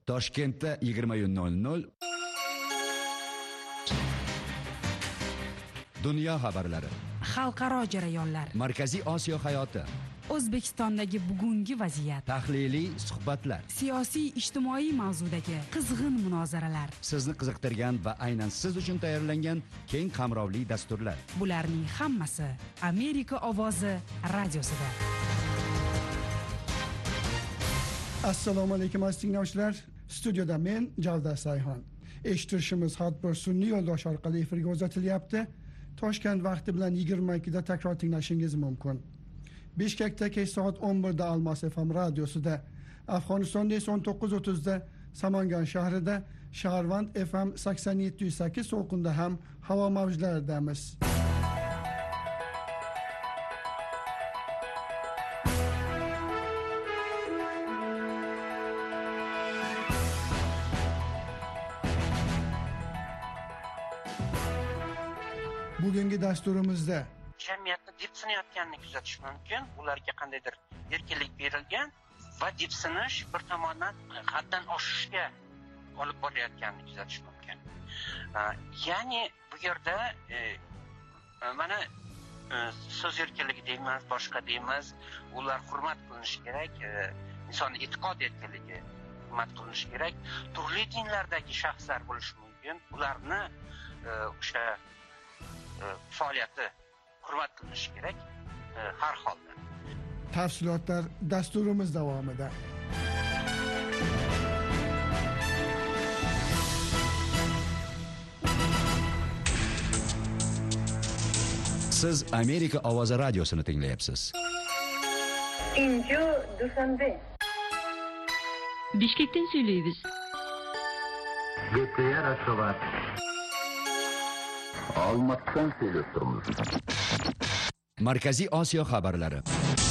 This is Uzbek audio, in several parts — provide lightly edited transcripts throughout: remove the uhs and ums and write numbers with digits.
Toshkentda 20:00 Dunyo xabarlari, xalqaro jarayonlar, Markaziy Osiyo hayoti, O'zbekistondagi bugungi vaziyat, tahliliy suhbatlar, siyosiy ijtimoiy mavzudagi qizg'in munozaralar, sizni qiziqtirgan va aynan siz uchun tayyorlangan keng qamrovli dasturlar. Bularning hammasi Amerika ovozi radiosida. Assalomu alaykum aziz tinglovchilar. Studiyada men Javdar Sayxon. Eshittirishimiz har bir sun'iy yo'ldosh orqali efirga uzatilyapti. Toshkent vaqti bilan 22 da takror tinglashingiz mumkin. Bishkekda kech soat 11 da Almos FM radiosida, Afg'onistonda esa 19:30 da Samangan shahrida, Shaharvand FM 87.8 to'lqinda ham havo mavjlaridamiz. Bugungi dasturimizda jamiyatni depsinayotganini kuzatish mumkin. Ularga qandaydir erkinlik berilgan va depsinish bir tomondan haddan oshishga olib borayotganini kuzatish mumkin. Ya'ni bu yerda mana so'z erkinligi deymiz, boshqa deymiz, ular hurmat qilinishi kerak, inson e'tiqod erkinligi hurmat qilinishi kerak. Turli dinlardagi shaxslar bo'lishi mumkin. Ularni o'sha faoliyati hurmat qilinishi kerak har holda. Tafsilotlar dasturimiz davomida. Siz Amerika ovozi radiosini tinglayapsiz. Injo Dushanbe. Bishkekdan söyleyimiz. Gepler Aşovat. Almatdan söylüyoruz. Markaziy Osiyo xabarlari.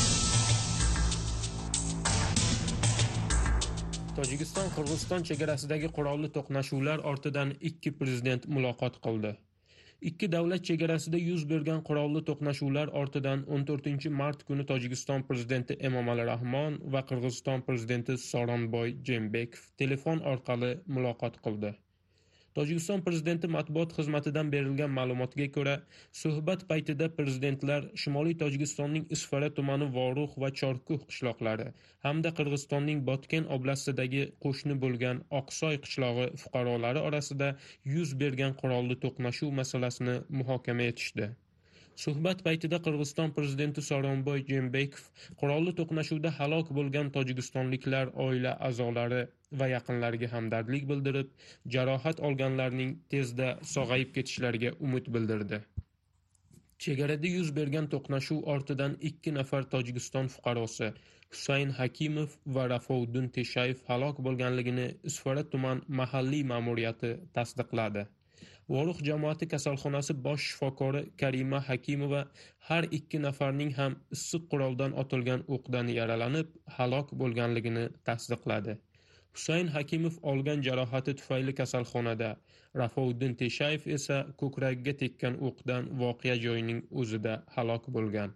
Tojikiston-Qirg'iziston chegarasidagi qurolli to'qnashuvlar ortidan ikki prezident muloqot qildi. Ikki davlat chegarasida yuz bergan qurolli to'qnashuvlar ortidan 14-mart kuni Tojikiston prezidenti Emomali Rahmon va Qirg'iziston prezidenti Sooronbay Jeenbekov telefon orqali muloqot qildi. Tojikiston prezidenti matbuot xizmatidan berilgan ma'lumotga ko'ra, suhbat paytida prezidentlar Shimoliy Tojikistonning Isfara tumani Vorux va Chorkuh qishloqlari hamda Qirg'izistonning Botken oblastidagi qo'shni bo'lgan Oqsoy qishlog'i fuqarolari orasida yuz bergan qurolli to'qnashuv masalasini muhokama etishdi. Suhbat paytida Qirg'iziston prezidenti Sooronbay Jeenbekov qurolli to'qnashuvda halok bo'lgan tojikistonliklar oila a'zolari va yaqinlariga hamdardlik bildirib, jarohat olganlarning tezda sog'ayib ketishlariga umid bildirdi. Chegarada yuz bergan to'qnashuv ortidan 2 nafar Tojikiston fuqarosi Husayn Hakimov va Rafouddin Teshayev halok bo'lganligini Isfara tuman mahalliy ma'muriyati tasdiqladi. Vorux jamoati kasalxonasi bosh shifokori Karima Hakimova har 2 nafarning ham issiq quroldan otilgan o'qdan yaralanib halok bo'lganligini tasdiqladi. Husayn Hakimov olgan jarohati tufayli kasalxonada, Rafouddin Teshayev esa ko'kragiga tekkan o'qdan voqea joyining o'zida halok bo'lgan.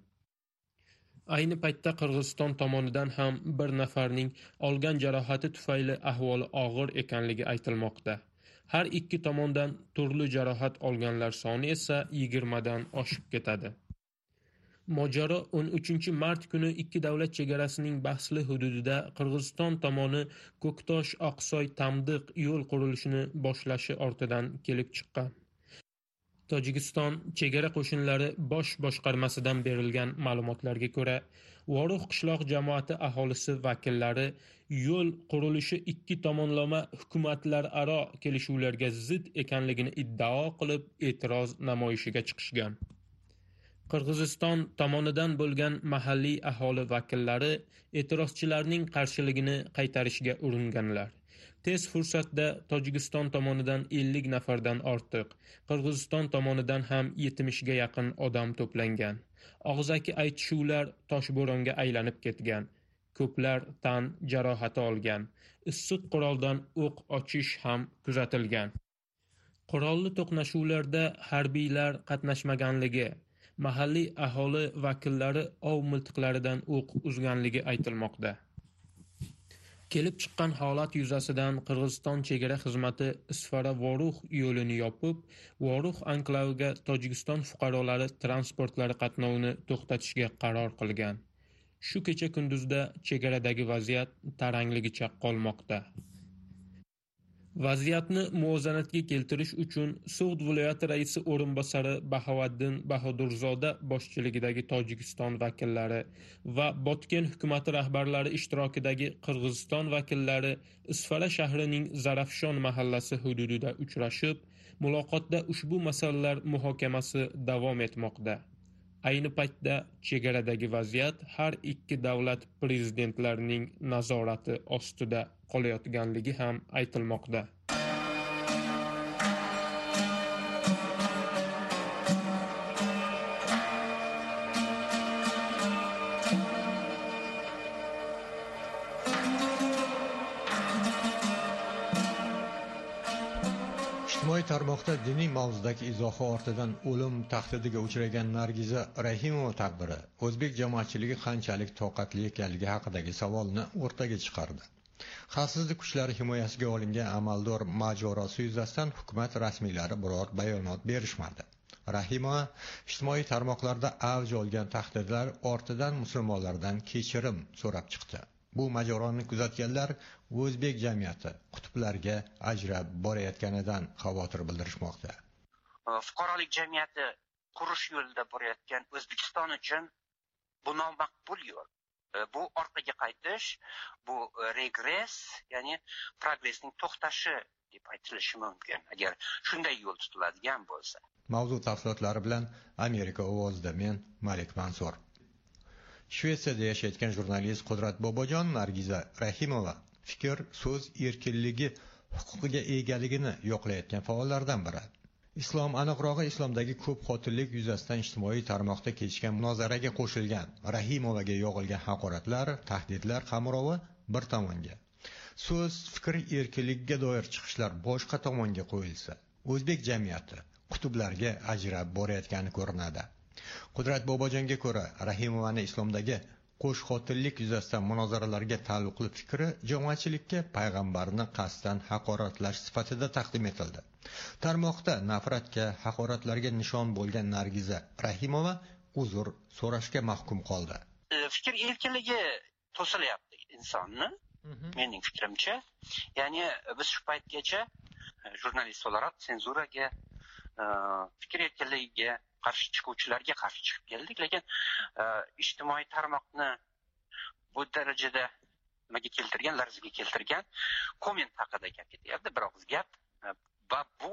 Ayni paytda Qirg'iziston tomonidan ham bir nafarning olgan jarohati tufayli ahvoli og'ir ekanligi aytilmoqda. Har ikki tomondan turli jarohat olganlar soni esa 20 dan oshib ketadi. Mojaro 13-mart kuni ikki davlat chegarasining bahsli hududida Qirg'iziston tomoni Ko'ktosh-Oqsoy-Tamdiq yo'l qurilishini boshlashi ortidan kelib chiqqan. Tojikiston chegara qo'shinlari bosh boshqarmasidan berilgan ma'lumotlarga ko'ra, Vorux qishloq jamoati aholisi vakillari yo'l qurilishi ikki tomonlama hukumatlararo kelishuvlarga zid ekanligini iddao qilib e'tiroz namoyishiga chiqishgan. Qirg'iziston tomonidan bo'lgan mahalliy aholi vakillari e'tirozchilarning qarshiligini qaytarishga uringanlar. Tez fursatda Tojikiston tomonidan 50 nafardan ortiq, Qirg'iziston tomonidan ham 70 ga yaqin odam to'plangan. Og'zaki aytishuvlar toshbo'ronga aylanib ketgan. Ko'plar tan jarohati olgan. Issiq quroldan o'q ochish ham kuzatilgan. Qurolli to'qnashuvlarda harbiylar qatnashmaganligi, mahalliy aholi vakillari ov miltiqlaridan o'q uzganligi aytilmoqda. Kelib chiqqan holat yuzasidan Qirg'iziston chegara xizmati Isfara-Voruh yo'lini yopib, Voruh anklaviga Tojikiston fuqarolari transportlari qatnovini to'xtatishga qaror qilgan. Shu kecha kunduzda chegaradagi vaziyat tarangligicha qolmoqda. Vaziyatni muvozanatga keltirish uchun Sug'd viloyati raisi o'rinbosari Bahavaddin Bahudurzoda boshchiligidagi Tojikiston vakillari va Botken hukumati rahbarlari ishtirokidagi Qirg'iziston vakillari Isfara shahrining Zarafshon mahallasi hududida uchrashib, muloqotda ushbu masalalar muhokamasi davom etmoqda. Ayni paytda chegaradagi vaziyat har ikki davlat prezidentlarining nazorati ostida qolayotganligi ham aytilmoqda. Ijtimoiy tarmoqda diniy mavzudagi izohi ortidan o'lim tahdidiga uchragan Nargiza Rahimova taqdiri o'zbek jamoatchiligi qanchalik toqatli ekanligi haqidagi savolni o'rtaga chiqardi. Xavfsizlik kuchlari himoyasiga olingan amaldor mojarosi yuzasidan hukumat rasmiylari biror bayonot berishmadi. Rahimova ijtimoiy tarmoqlarda avj olgan tahdidlar ortidan musulmonlardan kechirim so'rab chiqdi. Bu mojaroni kuzatganlar o'zbek jamiyati qutblarga ajrab borayotganidan xavotir bildirishmoqda. Fuqarolik jamiyati qurish yo'lida borayotgan O'zbekiston uchun bu nomaqbul yo'l. Bu orqaga qaytish, bu regress, ya'ni progressning to'xtashi deb aytilishi mumkin, agar shunday yo'l tutiladigan bo'lsa. Mavzu tafsilotlari bilan Amerika ovozida men Malik Mansur. Shvetsiyada yashayotgan jurnalist Qudrat Bobojon Nargiza Rahimova fikr, so'z erkinligi huquqiga egaligini yo'qlayotgan faollardan biri. Islom, aniqrog'i islomdagi ko'p xotinlik yuzasidan ijtimoiy tarmoqda kechgan munozaraga qo'shilgan Rahimovaga yog'ilgan haqoratlar, tahdidlar qamrovi bir tomonga, so'z, fikr erkinligiga doir chiqishlar boshqa tomonga qo'yilsa, o'zbek jamiyati qutblarga ajrab borayotgani ko'rinadi. Qudrat Bobojonga ko'ra, Rahimovani islomdagi qo'shxotinlik yuzasidan munozaralarga taalluqli fikri jamoatchilikka payg'ambarni qasddan haqoratlash sifatida taqdim etildi. Tarmoqda nafratga, haqoratlarga nishon bo'lgan Nargiza Rahimova uzr so'rashga mahkum qoldi. Fikr erkinligi to'silyapti insonni, mening fikrimcha. Ya'ni biz shu paytgacha jurnalist o'laroq senzuraga, fikr erkinligiga qarshi chiquvchilarga qarshi chiqib keldik, lekin ijtimoiy tarmoqni bu darajada nimaga keltirgan, larzaga keltirgan komment haqida gap ketyapti, bir og'iz gap, va bu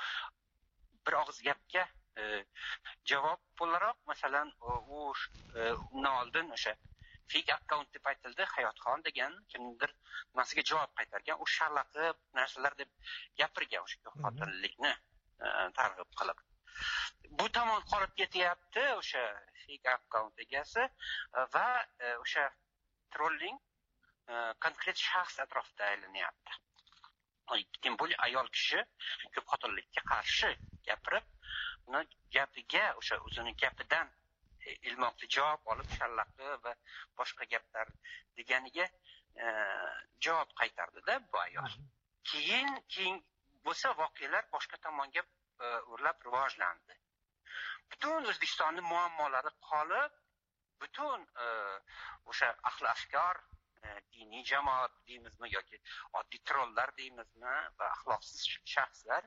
bir og'iz gapga javob bo'laroq, masalan, undan oldin o'sha fake account deb aytildi, Hayotxon degan kimdir nimasiga javob qaytargan, u sharlaqib narsalar deb gapirgan o'sha xotinlikni targ'ib qilib. Bu tomon qolib ketyapti o'sha fake account egasi va o'sha trolling konkret shaxs atrofida aylanyapti. Kim bu ayol kishi ko'p xotinlikka qarshi gapirib, uni gapiga, o'sha o'zining gapidan ilmoqli javob olib, shallaqi va boshqa gaplar deganiga javob qaytardi-da bu ayol. Keyin bo'lsa voqealar boshqa tomonga o'rlab rivojlandi. Butun O'zbekistonning muammolari qolib, butun o'sha ahli afkor, diniy jamoat deymizmi yoki oddiy trollar deymizmi va axloqsiz shaxslar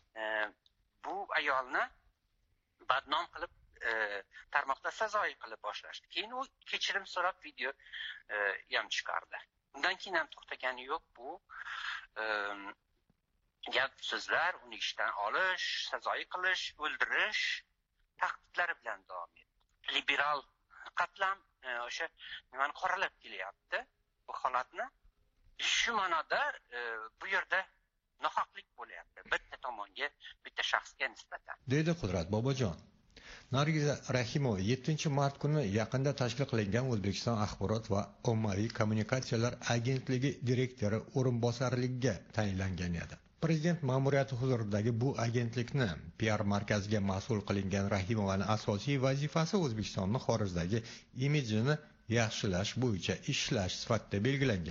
bu ayolni badnom qilib tarmoqda sazoyi qilib boshlashdi. Keyin u kechirim so'rab video ham chiqardi. Undan keyin ham to'xtagani yo'q bu gap so'zlar, uni ishdan olish, sazoyi qilish, o'ldirish tahdidlari bilan davom etdi. Liberal qatlam o'sha nimani qoralab kelyapti bu holatni. Shu ma'noda bu yerda nohaqlik bo'lyapti bitta tomonga, bitta shaxsga nisbatan, deydi Qudrat Bobojon. Nargiza Rahimova 7-mart kuni yaqinda tashkil qilingan O'zbekiston axborot va ommaviy kommunikatsiyalar agentligi direktori o'rinbosarligiga tayinlangan edi. Prezident ma'muriyati huzuridagi bu agentlikni PR markaziga mas'ul qilingan Rahimovani asosiy vazifasi O'zbekistonni xorijdagi imijini yaxshilash bo'yicha ishlash sifatida belgilangan.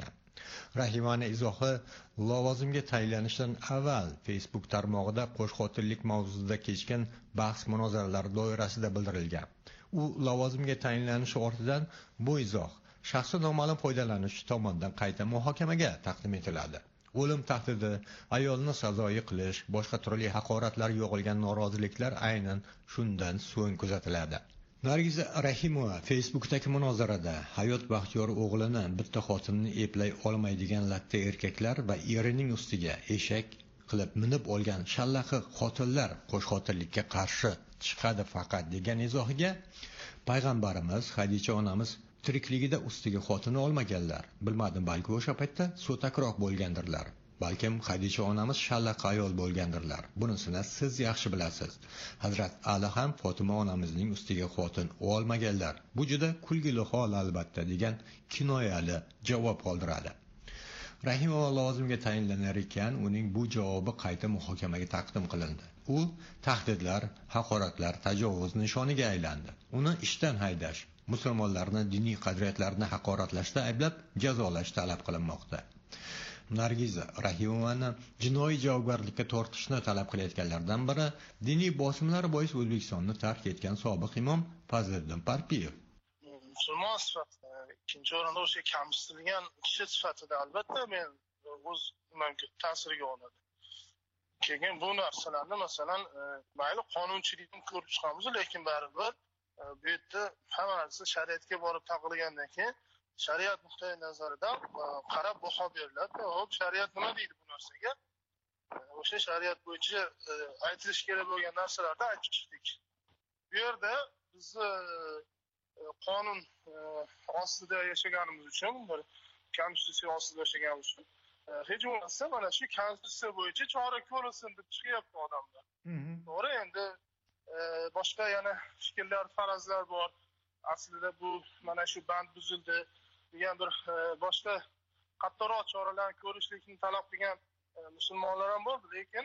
Rahimani izohi lavozimga tayinlanishdan avval Facebook tarmog'ida qo'shxotinlik mavzusida kechgan bahs-munozaralar doirasida bildirilgan. U lavozimga tayinlanishi ortidan bu izoh shaxsi noma'lum foydalanuvchi tomonidan qayta muhokamaga taqdim etiladi. O'lim tahdidi, ayolni sazoyi qilish, boshqa turli haqoratlar yo'g'ilgan noroziliklar aynan shundan so'ng kuzatiladi. Nargiza Rahimova Facebook'dagi munozarada Hayot Baxtiyor o'g'lini bitta xotinni eplay olmaydigan latta erkaklar va erining ustiga eshak qilib minib olgan shallaqi xotinlar qo'shxotinlikka qarshi chiqadi faqat degan izohiga payg'ambarimiz Xadicha onamiz tirikligida ustiga xotini olmaganlar. Bilmadim, balki o'sha paytda so'takroq bo'lgandirlar. Balkim Xadicha onamiz shallaqa ayol bo'lgandirlar. Bunisini siz yaxshi bilasiz. Hazrat Ali ham Fatima onamizning ustiga xotin olmaganlar. Bu juda kulgili hol albatta degan kinoyali javob qoldiradi. Rahimova lavozimga tayinlanar ekan, uning bu javobi qayta muhokamaga taqdim qilindi. U tahdidlar, haqoratlar, tajovuz nishoniga aylandi. Uni ishdan haydash, musulmonlarni diniy qadriyatlarini haqoratlashda ayblab jazolash talab qilinmoqda. Nargiza Rahimovani jinoiy javobgarlikka tortishni talab qilayotganlardan biri diniy bosimlar bois O'zbekistonni tark etgan sobiq imom Fazliddin Parpiyev. Musulmon sifatida, ikkinchi o'rinda o'sha kamsitilgan kishi sifatida albatta men o'z nimamga ta'sirga oladi. Keyin bu narsalarni masalan mayli qonunchilikni ko'rib chiqamiz, lekin baribir bu yerda hamma narsa shariatga borib taqilgandan keyin shariat nuqtai nazaridan qarab baho beriladi. Hop, shariat nima deydi bu narsaga? O'sha shariat bo'yicha aytilish kerak bo'lgan narsalarni aytib chiqdik. Bu yerda biz qonun ostida yashaganimiz uchun, bir konstitutsiya ostida yashaganimiz uchun hech bo'lmasa mana shu konstitutsiya bo'yicha chora ko'rilsin deb chiqyapti odamlar. To'g'ri, endi boshqa yana fikrlar, farazlar bor. Aslida bu mana shu band buzildi degan bir boshqa qattiqroq choralarni ko'rishlikni talab qilgan musulmonlar ham bor, lekin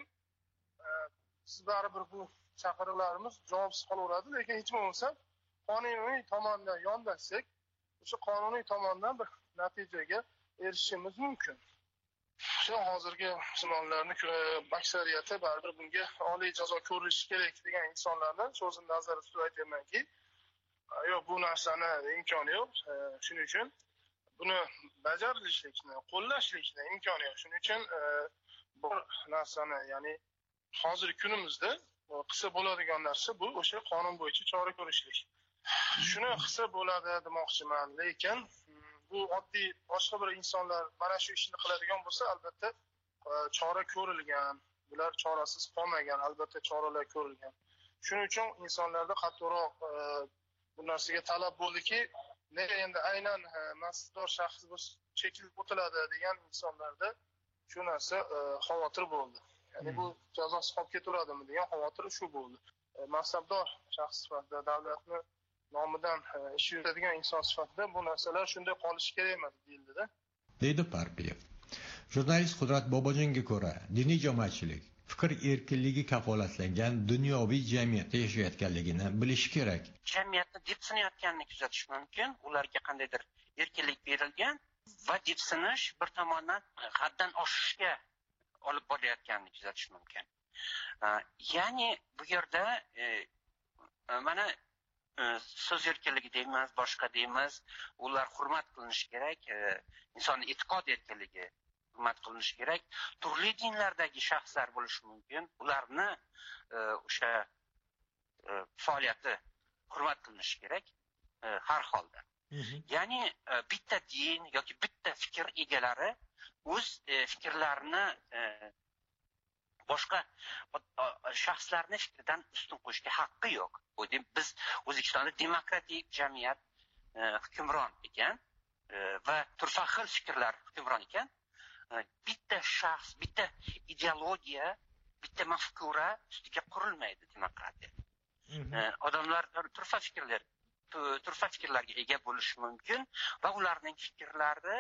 biz baribir bu chaqiriqlarimiz javobsiz qolaveradi. Lekin hech bo'lmasa qonuniy tomondan yondashsak, o'sha qonuniy tomondan bir natijaga erishishimiz mumkin. Shu hozirgi musulmonlarning aksariyati baribir bunga oliy jazo ko'rilishi kerak degan insonlardan so'zini nazarda tutib aytamanki, yo'q, bu narsani imkoni yo'q. Shuning uchun buni bajarilishlikni, qo'llashlikni imkoni yo'q. Shuning uchun bu narsani, ya'ni hozirgi kunimizda qilsa bo'ladigan narsa bu o'sha qonun bo'yicha chora ko'rishlik. Shuni qilsa bo'ladi demoqchiman, lekin bu oddiy boshqa bir insonlar mana shu ishni qiladigan bo'lsa, albatta chora ko'rilgan, bular chorasiz qolmagan, albatta choralar ko'rilgan. Shuning uchun insonlarda qattiqroq bu narsaga talab bo'ldiki, nega endi aynan mansabdor shaxs chekilib o'tiladi degan insonlarda shu narsa xavotir bo'ldi. Ya'ni bu jazosiz qolib ketaveradimi degan xavotir shu bo'ldi. Mansabdor shaxs sifatida davlatni nomidan ish yuritadigan inson sifatida bu narsalar shunday qolishi kerak emas deyildi-da. Deydi Parpiyev. Jurnalist Qudrat Bobojonga ko'ra, diniy jamoatchilik fikr erkinligi kafolatlangan dunyoviy jamiyatda yashayotganligini bilish kerak. Jamiyatni depsinayotganini kuzatish mumkin. Ularga qandaydir erkinlik berilgan va depsinish bir tomondan haddan oshishga olib borayotganini kuzatish mumkin. Ya'ni bu yerda mana so'z erkinligi deymiz, boshqa deymiz, ular hurmat qilinishi kerak, insonning e'tiqod erkinligi hurmat qilinishi kerak. Turli dinlardagi shaxslar bo'lishi mumkin, ularni o'sha faoliyati hurmat qilinishi kerak har holda. Ya'ni bitta din yoki bitta fikr egalari o'z fikrlarini boshqa shaxslarning fikridan ustun qo'yishga haqqi yo'q. Biz O'zbekistonda demokratik jamiyat hukmron ekan va turfa xil fikrlar hukmron ekan. Bitta shaxs, bitta ideologiya, bitta mafkura ustiga qurilmaydi demokratiya. Odamlar turfa fikrlarga ega bo'lishi mumkin va ularning fikrlari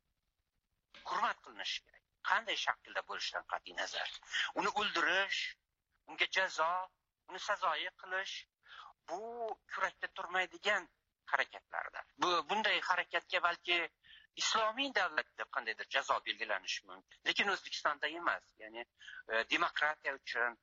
hurmat qilinishi kerak. Qanday shaklda bo'lishidan qat'iy nazar. Uni o'ldirish, unga jazo, uni sazoyi qilish bu kurakda turmaydigan harakatlardir. Bunday harakatga balki islomiy davlatda qandaydir jazo belgilanishi mumkin, lekin O'zbekistonda emas. Ya'ni demokratiya uchun,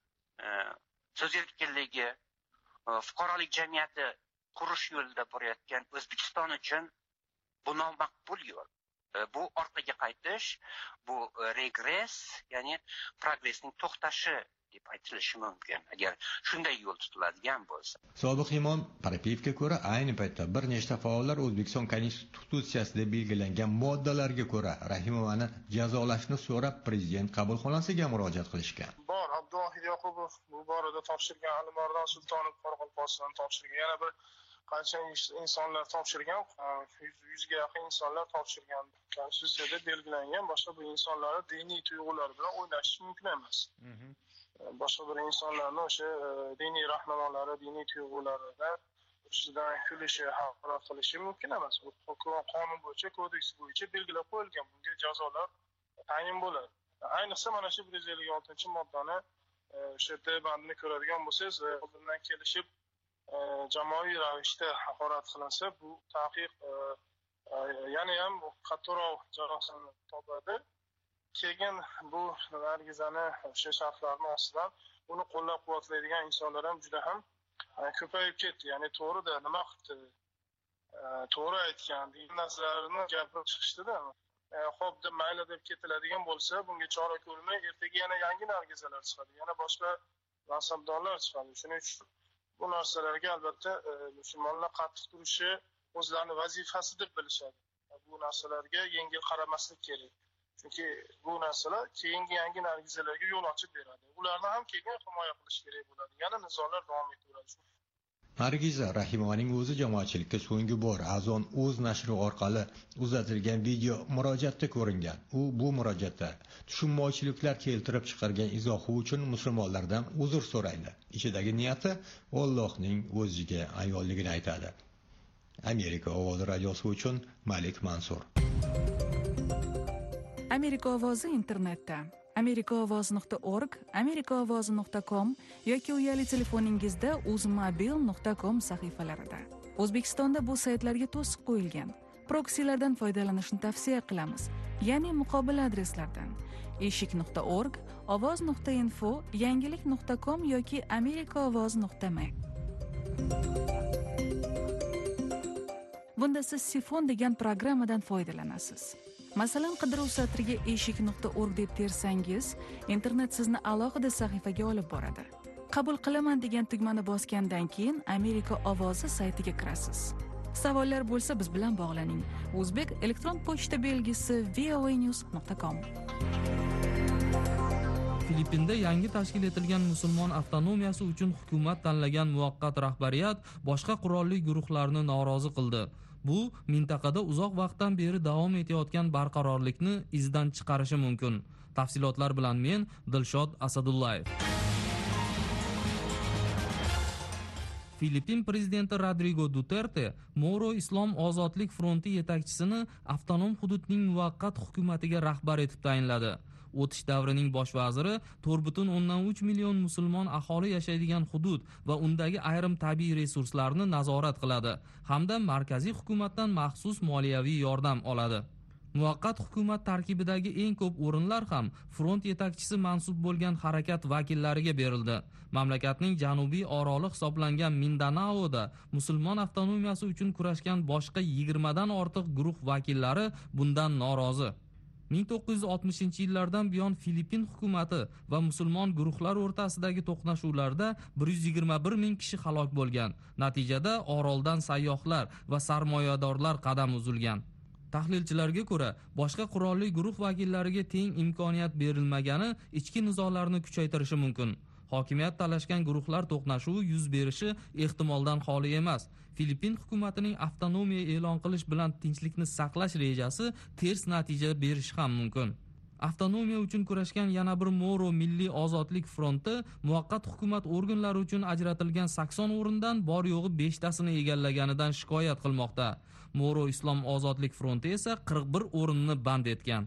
so'z erkinligi, fuqarolik jamiyati qurish yo'lida borayotgan O'zbekiston uchun bu nomaqbul yo'l. Bu orqaga qaytish, bu regress, ya'ni progressning to'xtashi deb aytilishi mumkin, agar shunday yo'l tutiladigan bo'lsa. Sobiq imom Parapiyevga ko'ra, ayni paytda bir nechta faollar O'zbekiston Konstitutsiyasida belgilangan moddalarga ko'ra Rahimovani jazolashni so'rab prezident qabulxonasiga murojaat qilishgan. Bor, Abduvohid Yoqubov bu borada topshirgan, Alimardon Sultonov Qoraqalpog'iston topshirgan, yana bir qancha insonlar topshirgan, 100 ga yaqin insonlar topshirgan. Konstitutsiyada belgilangan boshqa bir insonlarni diniy tuyg'ular bilan o'ynash mumkin emas. Boshqa bir insonlarni o'sha diniy rahnamolari, diniy tuyg'ularidan ustidan kulishi, haqorat qilishi mumkin emas. Bu qonun bo'yicha, kodeks bo'yicha belgilab qo'yilgan. Bunga jazolar tayin bo'ladi. Ayniqsa mana shu 156-moddani o'sha bandini ko'radigan bo'lsangiz, oldindan kelishib jamoaviy ravishda haqorat qilinsa, bu taqiq yana ham qattiqroq jazosini topadi. Keyin bu Nargizani o'sha shartlarning ostidan uni qo'llab-quvvatlaydigan insonlar ham juda ham ko'payib ketdi. Ya'ni to'g'rida nima qildi, to'g'ri aytgan degan narsalarni gapirib chiqishdi-da. Xo'p deb mayli deb ketiladigan bo'lsa, bunga chora ko'rmay ertaga yana yangi nargizalar chiqadi, yana boshqa mansabdorlar chiqadi. Shuning uchun bu narsalarga albatta musulmonlar qattiq turishi o'zlarini vazifasi deb bilishadi. Bu narsalarga yengil qaramaslik kerak. Chunki bu narsalar keyingi yangi nargizalarga yo'l ochib beradi. Ularni ham keyin himoya qilish kerak bo'ladi. Yana nizolar davom etaveradi. Nargiza Rahimovaning o'zi jamoatchilikka so'nggi bor Azon.uz nashri orqali uzatilgan video murojaatda ko'ringan. U bu murojaatda tushunmovchiliklar keltirib chiqargan izohi uchun musulmonlardan uzr so'raydi. Ichidagi niyati Allohning o'ziga ayolligini aytadi. Amerika ovozi radiosi uchun Malik Mansur. Amerika ovozi internetda amerikaovoz.org, amerikaovozi.com yoki uyali telefoningizda uzmobil.com sahifalarida. O'zbekistonda bu saytlarga to'siq qo'yilgan. Proksilardan foydalanishni tavsiya qilamiz, ya'ni muqobil adreslardan: eshik.org, ovoz.info, yangilik.com yoki amerikaovoz.me. Bunda siz Sifon degan programmadan foydalanasiz. Masalan, qidiruv satriga eshik.org deb tersangiz, internet sizni alohida sahifaga olib boradi. Qabul qilaman degan tugmani bosgandan keyin Amerika ovozi saytiga kirasiz. Savollar bo'lsa biz bilan bog'laning. O'zbek elektron pochta belgisi voanews.com. Filippinda yangi tashkil etilgan musulmon avtonomiyasi uchun hukumat tanlagan muvaqqat rahbariyat boshqa qurolli guruhlarni norozi qildi. Bu mintaqada uzoq vaqtdan beri davom etayotgan barqarorlikni izdan chiqarishi mumkin. Tafsilotlar bilan men Dilshod Asadullayev. Filippin prezidenti Rodrigo Duterte Moro Islom ozodlik fronti yetakchisini avtonom hududning muvaqqat hukumatiga rahbar etib tayinladi. O'tish davrining bosh vaziri 4,3 million musulmon aholi yashaydigan hudud va undagi ayrim tabiiy resurslarni nazorat qiladi hamda markaziy hukumatdan maxsus moliyaviy yordam oladi. Muvaqqat hukumat tarkibidagi eng ko'p o'rinlar ham front yetakchisi mansub bo'lgan harakat vakillariga berildi. Mamlakatning janubiy oroli hisoblangan Mindanaoda musulmon avtonomiyasi uchun kurashgan boshqa 20 dan ortiq guruh vakillari bundan norozi. 1960-yillardan buyon Filippin hukumati va musulmon guruhlar o'rtasidagi to'qnashuvlarda 121 ming kishi halok bo'lgan. Natijada oroldan sayyohlar va sarmoyadorlar qadam uzilgan. Tahlilchilarga ko'ra, boshqa qurolli guruh vakillariga teng imkoniyat berilmagani ichki nizolarni kuchaytirishi mumkin. Hokimiyat talashgan guruhlar to'qnashuvi yuz berishi ehtimoldan xoli emas. Filippin hukumatining avtonomiya e'lon qilish bilan tinchlikni saqlash rejasi ters natija berishi ham mumkin. Avtonomiya uchun kurashgan yana bir Moro Milliy ozodlik fronti muvaqqat hukumat organlari uchun ajratilgan 80 o'rindan bor yo'g'i 5 tasini egallaganidan shikoyat qilmoqda. Moro Islom ozodlik fronti esa 41 o'rinni band etgan.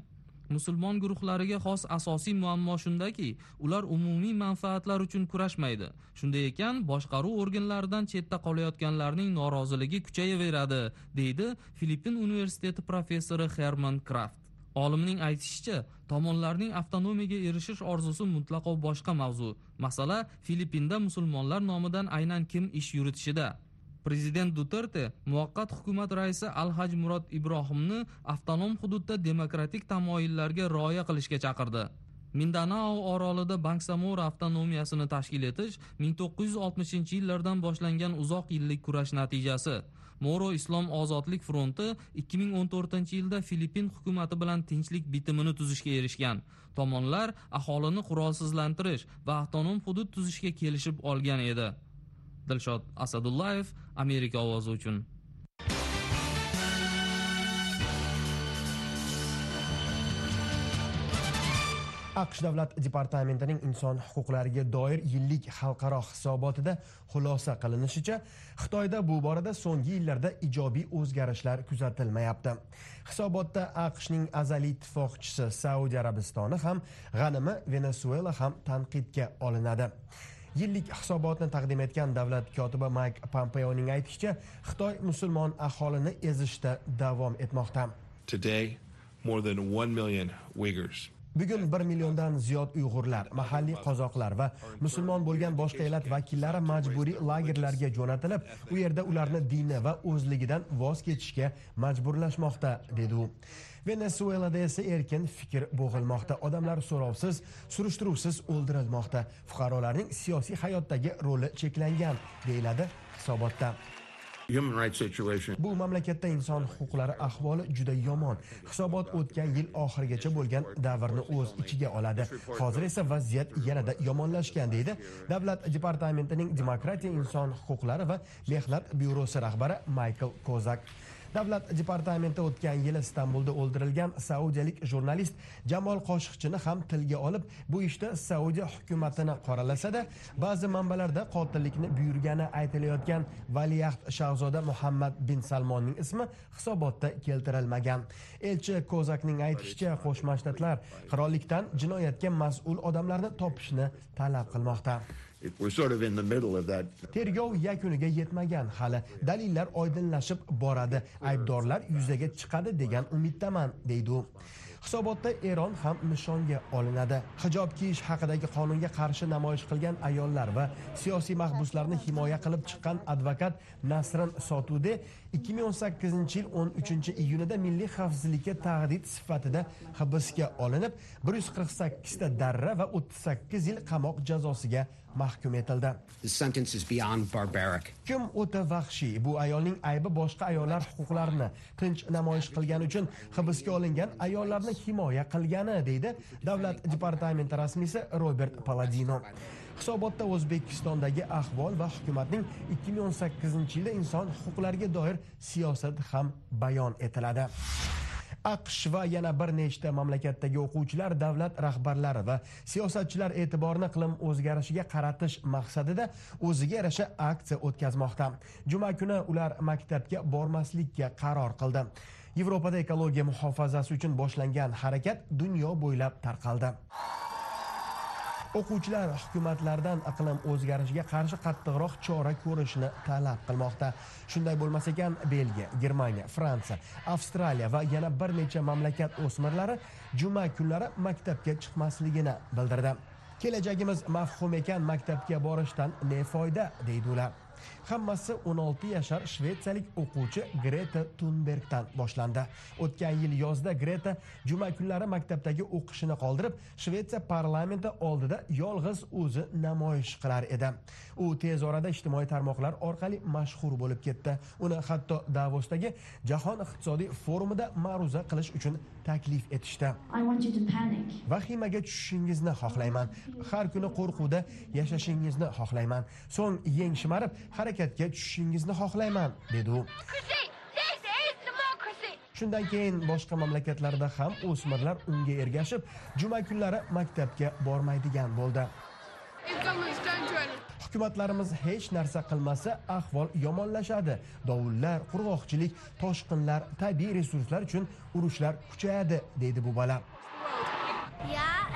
musulmon guruhlariga xos asosiy muammo shundaki, ular umumiy manfaatlar uchun kurashmaydi. Shunday ekan, boshqaruv organlaridan chetda qolayotganlarning noroziligi kuchayaveradi, deydi Filippin universiteti professori Herman Kraft. Olimning aytishicha, tomonlarning avtonomiyaga erishish orzusi mutlaqo boshqa mavzu. Masala Filippinda musulmonlar nomidan aynan kim ish yuritishida. Prezident Duterte muvaqqat hukumat raisi Alhaj Murod Ibrohimni avtonom hududda demokratik tamoyillarga rioya qilishga chaqirdi. Mindanao orolida Bangsamoro avtonomiyasini tashkil etish 1960-yillardan boshlangan uzoq yillik kurash natijasi. Moro Islom ozodlik fronti 2014-yilda Filippin hukumati bilan tinchlik bitimini tuzishga erishgan. Tomonlar aholini qurolsizlantirish va avtonom hudud tuzishga kelishib olgan edi. Dilshod Asadullayev, Amerika ovozi uchun. AQSh Davlat departamentining inson huquqlariga doir yillik xalqaro hisobotida xulosa qilinishicha, Xitoyda bu borada so'nggi yillarda ijobiy o'zgarishlar kuzatilmayapti. Hisobotda AQShning azaliy ittifoqchisi Saudiya Arabistoni ham, g'animi Venezuela ham tanqidga olinadi. Yillik hisobotni taqdim etgan davlat kotibi Mike Pompeoning aytishicha, Xitoy musulmon aholini ezishda davom etmoqda. Today, more than 1 million Uyghurs. Bugun 1 milliondan ziyod Uyg'urlar, mahalliy qozoqlar va musulmon bo'lgan boshqa elat vakillari majburiy lagerlarga jo'natilib, u yerda ularni dini va o'zligidan voz kechishga majburlashmoqda, dedi u. Venezuelada esa erkin fikr bo'g'ilmoqda. Odamlar so'rovsiz, surishtiruvsiz o'ldirilmoqda. Fuqarolarning siyosiy hayotdagi roli cheklangan, deyiladi hisobotda. Bu mamlakatda inson huquqlari ahvoli juda yomon. Hisobot o'tgan yil oxirigacha bo'lgan davrni o'z ichiga oladi. Hozir esa vaziyat yanada yomonlashgan, deydi Davlat departamentining demokratiya, inson huquqlari va mehnat byurosi rahbari Michael Kozak. Davlat departamenti o'tgan yil Istanbulda o'ldirilgan saudiyalik jurnalist Jamol Qoshiqchini ham tilga olib, bu ishda Saudiya hukumatini qoralasa-da, ba'zi manbalarda qotillikni buyurgani aytilayotgan valiahd shahzoda Muhammad bin Salmonning ismi hisobotda keltirilmagan. Elchi Kozakning aytishicha, Qo'shma Shtatlar qirollikdan jinoyatga mas'ul odamlarni topishni talab qilmoqda. We're sort of in the middle of that. Tergov yakuniga yetmagan, hali dalillar oydinlashib boradi, aybdorlar yuzaga chiqadi degan umiddaman, deydi u. Hisobotda Eron ham nishonga olinadi. Hijob kiyish haqidagi qonunga qarshi namoyish qilgan ayollar va siyosiy mahbuslarni himoya qilib chiqqan advokat Nasrin Sotude 2018-yil 13-iyunida milliy xavfsizlikka tahdid sifatida hibsga olinib, 148 ta darra va 38 yil qamoq jazosiga mahkum etildi. The sentence is beyond barbaric. Kim o'ta vahshiy. Bu ayolning aybi boshqa ayollar huquqlarini tinch namoyish qilgani uchun hibsga olingan ayollarni himoya qilgani, deydi Davlat departamenti rasmiysi Robert Paladino. Hisobotda O'zbekistondagi ahvol va hukumatning 2018-yilda inson huquqlariga doir siyosat ham bayon etiladi. AQSh va yana bir nechta mamlakatdagi o'quvchilar, davlat rahbarlari va siyosatchilar e'tiborni iqlim o'zgarishiga qaratish maqsadida o'ziga yarasha aksiya o'tkazmoqda. Juma kuni ular maktabga bormaslikka qaror qildi. Yevropada ekologiya muhofazasi uchun boshlangan harakat dunyo bo'ylab tarqaldi. O'quvchilar hukumatlardan iqlim o'zgarishiga qarshi qattiqroq chora ko'rishni talab qilmoqda. Shunday bo'lmas ekan, Belgiya, Germaniya, Fransiya, Avstraliya va yana bir necha mamlakat o'smirlari juma kunlari maktabga chiqmasligini bildirdi. Kelajagimiz mavhum ekan, maktabga borishdan ne foyda, deydi ular. Hammasi 16 yashar shvetsiyalik o'quvchi Greta Thunbergdan boshlandi. O'tgan yil yozda Greta juma kunlari maktabdagi o'qishini qoldirib, Shvetsiya parlamenti oldida yolg'iz o'zi namoyish qilar edi. U tez orada ijtimoiy tarmoqlar orqali mashhur bo'lib ketdi. Uni hatto Davosdagi Jahon iqtisodiy forumida ma'ruza qilish uchun taklif etishdi. Vahimaga tushishingizni xohlayman. Har kuni qo'rquvda yashashingizni xohlayman. So'ng yeng shimarib harakatga tushishingizni xohlayman, dedi u. Shundan keyin boshqa mamlakatlarda ham o'smirlar unga ergashib, juma kunlari maktabga bormaydigan bo'ldi. Hukumatlarimiz hech narsa qilmasa, ahvol yomonlashadi. Dovullar, qurg'oqchilik, toshqinlar, tabiiy resurslar uchun urushlar kuchayadi, deydi bu bola.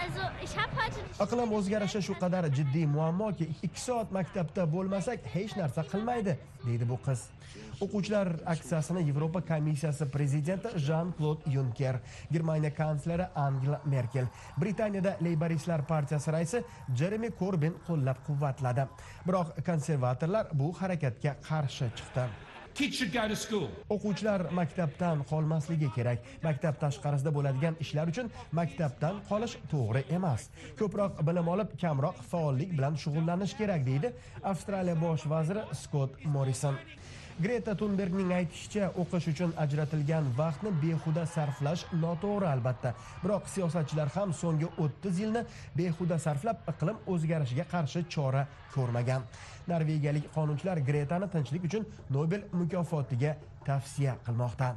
Iqlim o'zgarishi shu qadar jiddiy muammoki 2 soat maktabda bo'lmasak hech narsa qilmaydi, deydi bu qiz. O'quvchilar aksiyasini Yevropa komissiyasi prezidenti Jean-Claude Juncker, Germaniya kansleri Angela Merkel, Britaniyada Leyboristlar partiyasi raisi Jeremy Corbyn qo'llab-quvvatladi. Biroq konservatorlar bu harakatga qarshi chiqdi. O'quvchilar maktabdan qolmasligi kerak. Maktab tashqarisida bo'ladigan ishlar uchun maktabdan qolish to'g'ri emas. Ko'proq bilim olib, kamroq faollik bilan shug'ullanish kerak, deydi Avstraliya bosh vaziri Scott Morrison. Greta Thunbergning aytishicha, o'qish uchun ajratilgan vaqtni behuda sarflash noto'g'ri albatta. Biroq siyosatchilar ham so'nggi 30 yilni behuda sarflab iqlim o'zgarishiga qarshi chora ko'rmagan. Norvegiyalik qonunchilar Gretani tinchlik uchun Nobel mukofotiga tavsiya qilmoqda.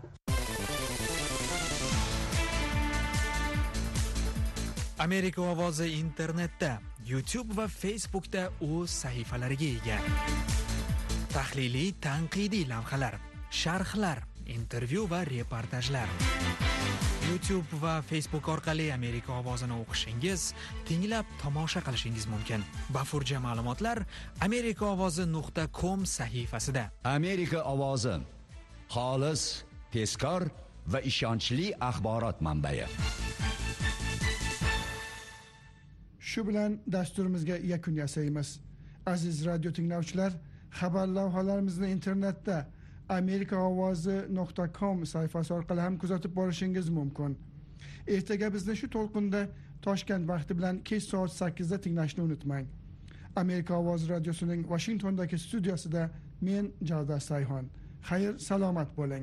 Amerika ovozi internetda, YouTube va Facebookda o'z sahifalariga ega. Tahliliy, tanqidiy lavhalar, sharhlar, intervyu va reportajlar. YouTube va Facebook orqali Amerika ovozini o'qishingiz, tinglab tomosha qilishingiz mumkin. Bafurja ma'lumotlar amerikaovozi.com sahifasida. Amerika ovozi xolis, tezkor va ishonchli axborot manbai. Shu bilan dasturimizga yakun yasaymiz. Aziz radio tinglovchilar, xabar lavhalarimizni internetda amerikaovozi.com sayfasi orqali ham kuzatib borishingiz mumkin. Ertaga bizni shu to'lqinda Toshkent vaqti bilan kech soat 8 da tinglashni unutmang. Amerika ovozi radiosining Washingtondagi studiyasida men Javdar Sayhon. Xayr, salomat bo'ling.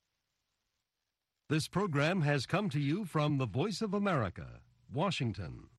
This program has come to you from the Voice of America, Washington.